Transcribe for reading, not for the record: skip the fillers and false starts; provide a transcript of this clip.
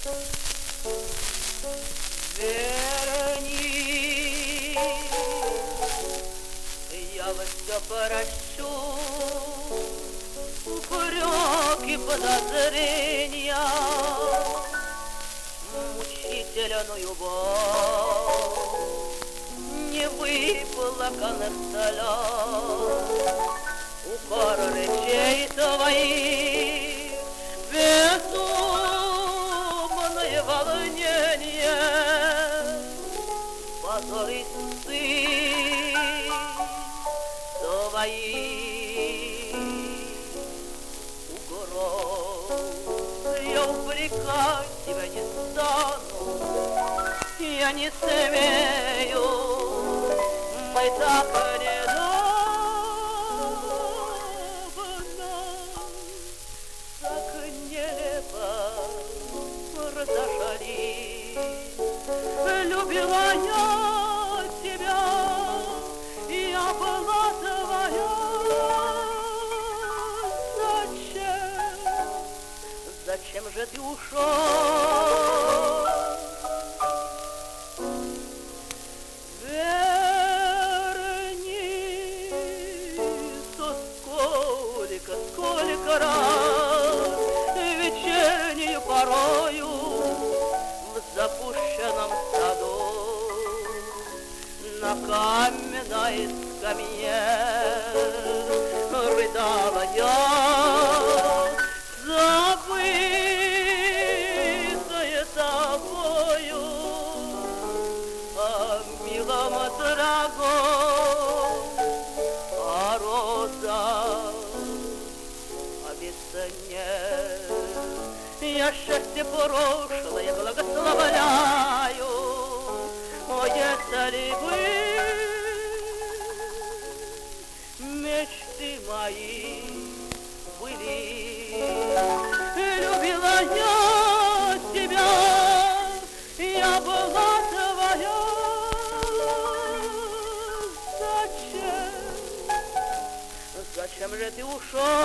Верни, я все прощу, упреки, подозрения, мучительную боль, невыплаканных слез, укор речей твоих, безумное волнение, позор и стыд твои, угроз. Я упрекать тебя не стану, я не смею, мы так недавно, так нелепо разошлись. Любила я тебя, я была твоя. Зачем же ты ушел? Сколько раз вечернюю порою в запущенном саду на каменной скамье рыдала я, забытая тобою, о милом дорогом, о розах. Я счастье прошлое благословляю, о, если бы мечты мои были, любила я тебя, я была твоя. Зачем же ты ушел?